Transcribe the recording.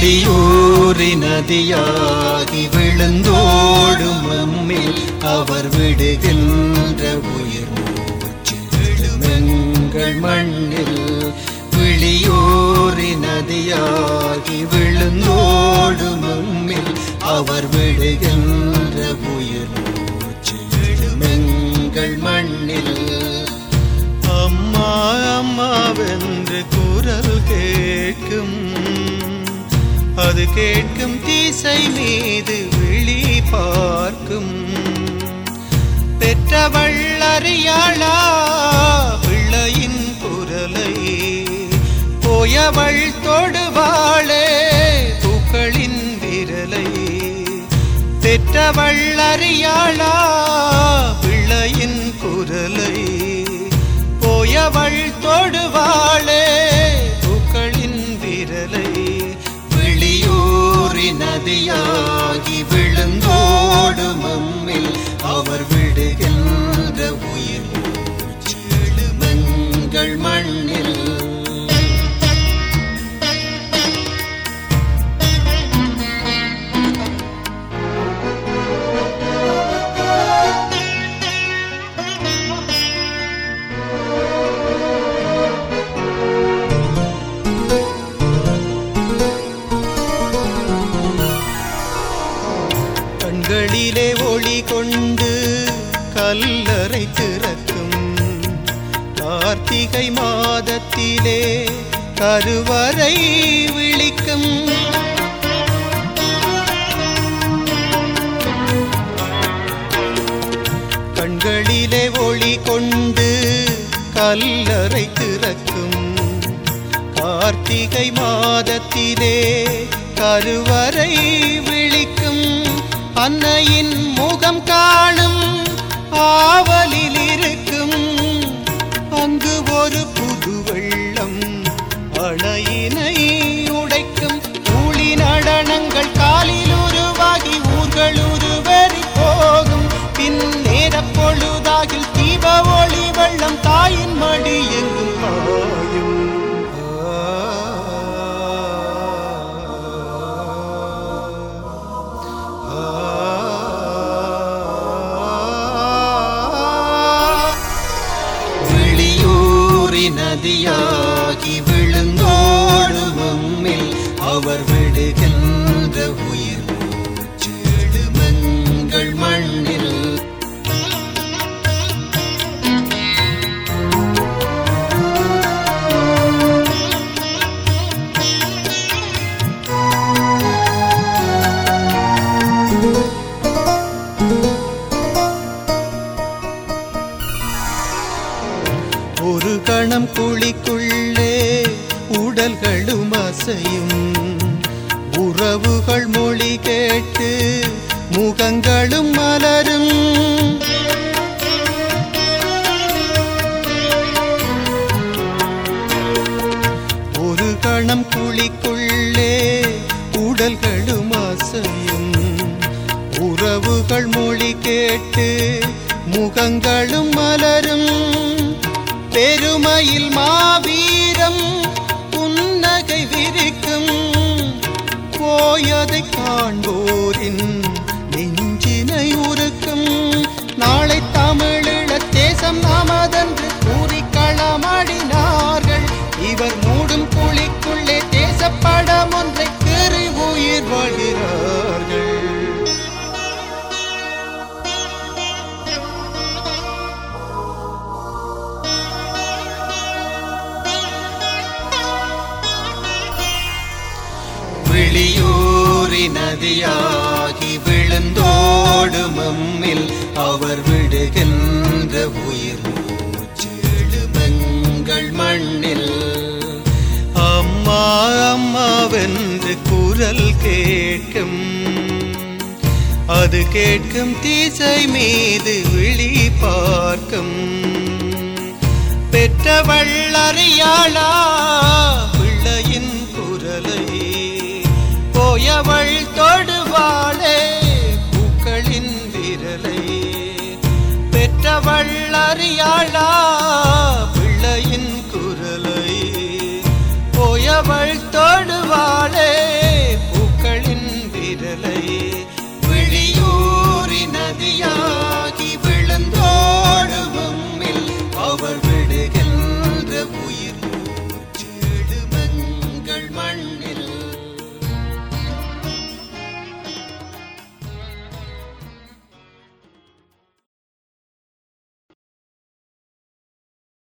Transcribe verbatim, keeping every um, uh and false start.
விழியூறி நதியாகி விழுந்தோடும் நம்மில் அவர் விடுகின்ற உயிர் மூச்சு எழுமெங்கள் மண்ணில். விழியூறி நதியாகி விழுந்தோடும் நம்மில் அவர் விடுகின்ற உயிர் மூச்சு எழுமெங்கள் மண்ணில். அம்மா அம்மாவென்று குரல் கேட்கும், அது கேட்கும் திசை மீது விழி பார்க்கும். பெற்றவள் அறியாளா பிள்ளையின் குரலை, போயவள் தொடுவாளே பூக்களின் விரலை. பெற்றவள் அறியாளா பிள்ளையின் குரலை, போயவள் தொடுவாளே பூக்களின் விரலை. விழியூறி நதியாகி விழுந்தோடும் நம்மில் அவர் விடுகின்ற உயிர் மூச்சு எழுமெங்கள் மண்ணில். கண்களிலே ஒளி கொண்டு கல்லறை திறக்கும், கார்த்திகை மாதத்திலே கருவறை விழிக்கும். கண்களிலே ஒளி கொண்டு கல்லறை திறக்கும், கார்த்திகை மாதத்திலே கருவறை விழிக்கும். அன்னையின் முகம் காணும் ஆவலில் இருக்கும், அங்கு ஒரு புது வெள்ளம் அணையினை உடைக்கும். ஊழி நடனங்கள் காலில் உருவாகி ஊர்கள் உருவெறி போகும். பின் நேர பொழுதாகில் தீப ஒளி வெள்ளம் தாயின் மடி எங்கும் பாயும். நதியாகி விழுந்தோடும் நம்மில் அவர் விடுகின்ற உயிர் மூச்சு எழுமெங்கள் மண்ணில். ஒரு கணம் குழிக்குள்ளே உடல்களும் அசையும், உறவுகள் மொழி கேட்டு முகங்களும் மலரும். ஒரு கணம் குழிக்குள்ளே உடல்களும் அசையும், உறவுகள் மொழி கேட்டு முகங்களும் மலரும். பெருமையில் மாவீரம் புன்னகை விரிக்கும், போயதை காண்போரின் நெஞ்சினை உருக்கும். நாளை தமிழீழ தேசம் நமதென்று கூறி களமாடினார்கள். இவர் மூடும் குழிக்குள்ளே தேசப்படம் ஒன்றை கீறி உயிர் வாழ்கிறார்கள். விழியூறி நதியாகி விழுந்தோடும் நம்மில் அவர் விடுகின்ற உயிர் மூச்சு எழுமெங்கள் மண்ணில். அம்மா அம்மாவென்று குரல் கேட்கும், அது கேட்கும் திசை மீது விழி பார்க்கும். பெற்றவள் அறியாளா பிள்ளையின் குரலை, போயவள் தொடுவாளே பூக்களின் விரலை. பெற்றவள் அறியாளா பிள்ளையின் குரலை, போயவள் தொடுவாளே அவர்